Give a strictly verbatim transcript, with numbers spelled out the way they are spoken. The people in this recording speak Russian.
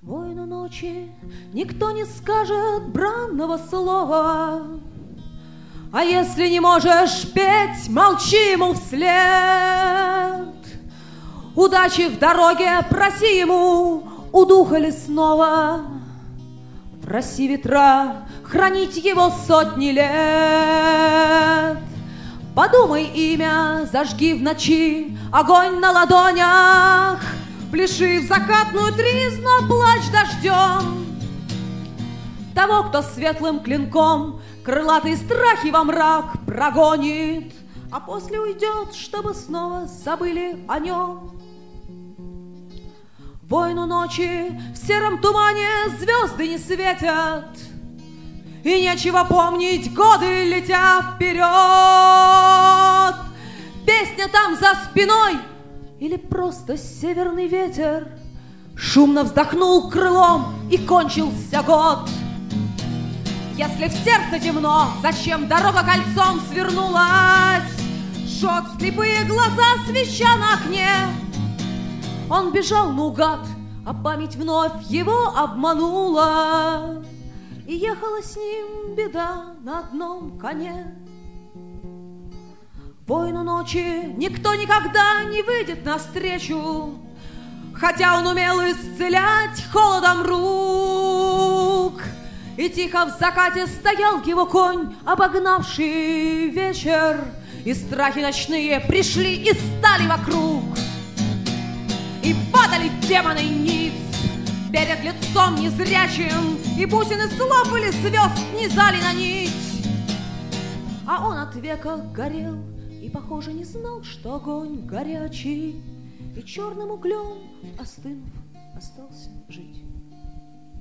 Воину ночи никто не скажет бранного слова, а если не можешь петь, молчи ему вслед. Удачи в дороге проси ему у духа лесного, проси ветра хранить его сотни лет. Подумай имя, зажги в ночи огонь на ладонях, пляши в закатную тризну, плачь дождем. Того, кто светлым клинком крылатые страхи во мрак прогонит, а после уйдет, чтобы снова забыли о нем. Воину ночи в сером тумане звезды не светят, и нечего помнить, годы летя вперед. Песня там за спиной или просто северный ветер шумно вздохнул крылом, и кончился год. Если в сердце темно, зачем дорога кольцом свернулась? Жжет слепые глаза свеча на окне. Он бежал наугад, а память вновь его обманула, и ехала с ним беда на одном коне. Воину ночи никто никогда не выйдет навстречу, хотя он умел исцелять холодом рук. И тихо в закате стоял его конь, обогнавший вечер, и страхи ночные пришли и стали вокруг. И падали демоны ниц перед лицом незрячим, и бусины слов или звезд низали на нить. А он от века горел и, похоже, не знал, что огонь горячий, и черным углем, остынув, остался жить.